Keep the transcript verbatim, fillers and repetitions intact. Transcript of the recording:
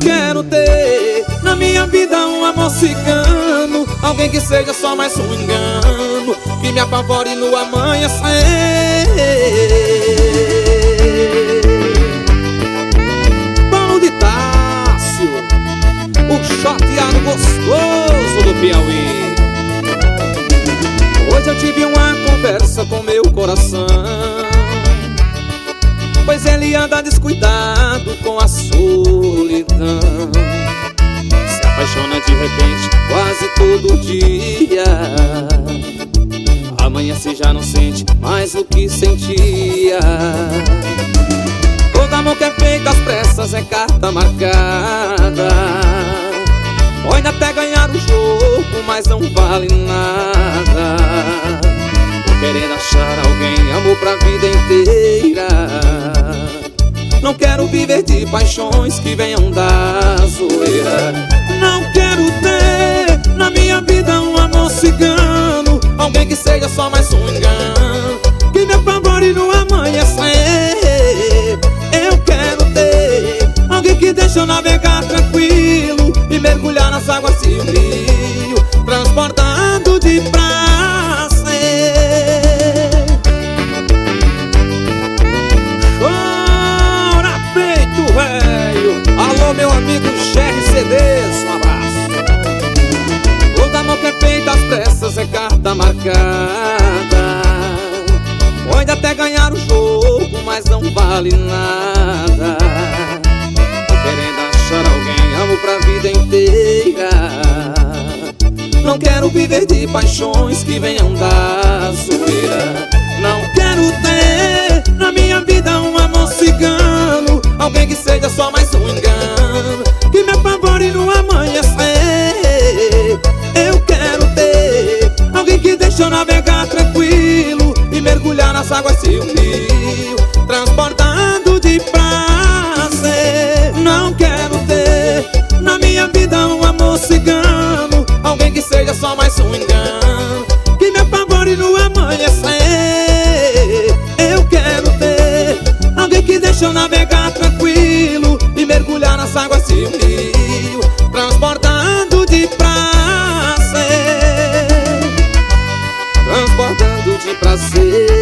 quero ter na minha vida um amor cigano, alguém que seja só mais um engano, que me apavore no amanhecer. Paulo de Tássio, o chateado gostoso do Piauí. Hoje eu tive uma conversa com meu coração, pois ele anda descuidado com a solidão. Se apaixona de repente quase todo dia, amanhã se já não sente mais o que sentia. Todo amor que é feito às pressas é carta marcada, pode até ganhar o jogo, mas não vale nada. Tô querendo achar alguém, amor pra vida inteira. Não quero viver de paixões que venham da zoeira. Não quero ter na minha vida um amor cigano, alguém que seja só mais um engano, que me apavore no amanhecer. Eu quero ter alguém que deixa eu navegar tranquilo e mergulhar nas águas de um rio, transportando de prazer. Chora peito velho. Alô meu amigo Cherry C Ds, um abraço. Todo amor que é feito às pressas é carta marcada, pode até ganhar o jogo, mas não vale nada. Tô querendo achar alguém, amo pra vida inteira. Não quero viver de paixões que venham da zoeira. Não quero ter na minha vida um amor cigano, alguém que seja só mais um engano, que me apavore no amanhecer. Eu quero ter alguém que deixa eu navegar tranquilo e mergulhar nas águas de um rio, transportando de prazer. Não quero ter na minha vida um amor cigano, alguém que seja só mais um engano, que me apavore no amanhecer. Eu quero ter alguém que deixa eu navegar tranquilo e mergulhar nas águas de um rio, transportando de prazer, transportando de prazer.